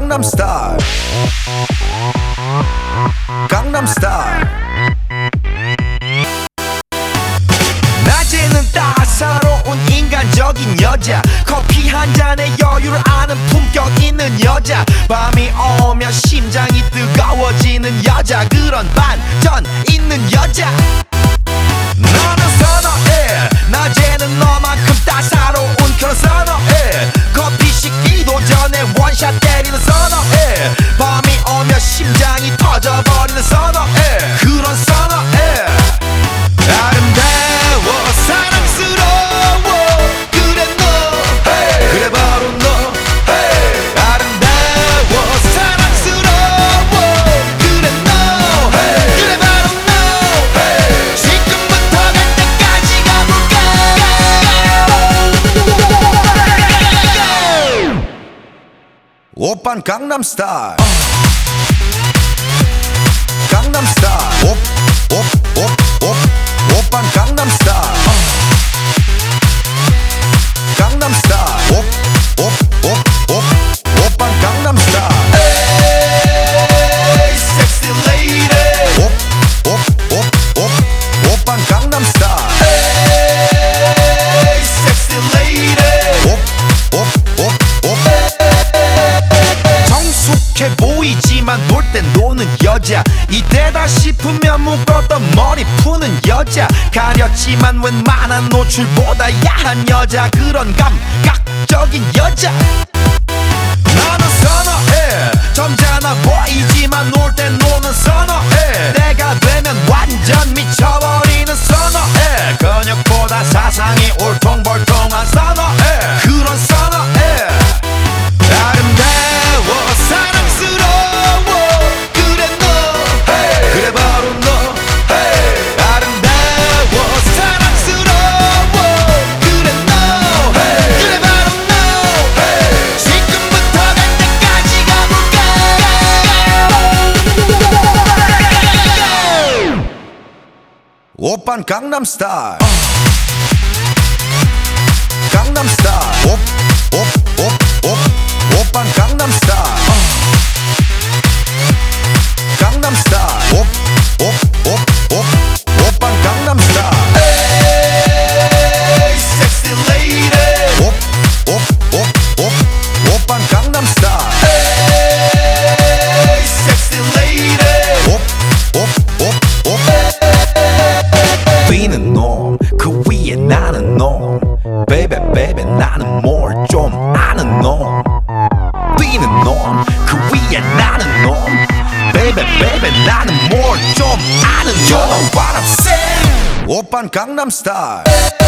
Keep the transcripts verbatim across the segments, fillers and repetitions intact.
강남스타일 강남스타일 낮에는 따사로운 인간적인 여자 커피 한 잔에 여유를 아는 품격 있는 여자 밤이 오면 심장이 뜨거워지는 여자 그런 반전 있는 여자 나는 선어해 낮에는 너만큼 따사로운 그런 선어해 커피 식기도 전에 원샷 때리는 선어해 밤이 오면 심장이 터져버리는 선어해 그런 선어해 아름다워 사랑스러워 그래 너 hey. 그래 바로 너 hey. 아름다워 사랑스러워 그래 너 hey. 그래 바로 너 hey. 지금부터 갈 때까지 가볼까 오빤 강남스타일 강남스타일 오, 오, 오, 오, 오빤 강남스타일 강남스타일 오, 오, 오, 오, 오빤 강남스타일 에이 섹시 레이디 오, 오, 오, 오, 오빤 강남스타일 에이 섹시 레이디 오, 오, 오, 오 성숙해 보이지만 놀 땐 노는 여자 이때다 싶으면 묶었던 머리 푸는 여자 가렸지만 웬만한 노출보다 야한 여자 그런 감각적인 여자 나는 선어해 점잖아 보이지만 놀 땐 노는 선어해 내가 되면 완전 미쳐버리는 선어해 근육보다 사상이 울퉁불퉁한 선어해 그런 선어해 아름다워 사랑스러워 그래 너 hey. 그래 바로 너 hey. 아름다워 사랑스러워 그래 너 hey. 그래 바로 너 hey. 지금부터 갈 때까지 가볼까 오빤 강남스타일 강남스타일 오, 오, 오, 오, 오빤 강남스타일 강남스타일 오, 오, 오, 오, 오빤 강남스타일 에이 섹시 레이디 오, 오, 오, 오, 오빤 강남스타일 에이 섹시 레이디 오, 오, 오, 오 뛰는 놈 그 위에 나는 놈 베이베 베이베 나는 뭘 좀 아는 놈 뛰는 놈 그 위에 나는 놈 베이베 베이베 나는 뭘 좀 아는 놈 You know what I'm saying 오빤 강남스타일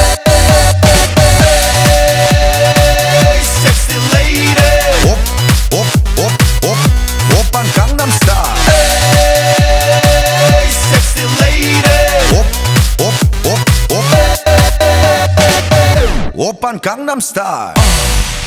에이 섹시 레이디 오, 오, 오, 오, 오빤 강남스타일 에이 섹시 레이디 오, 오, 오, 오, 오빤 강남스타일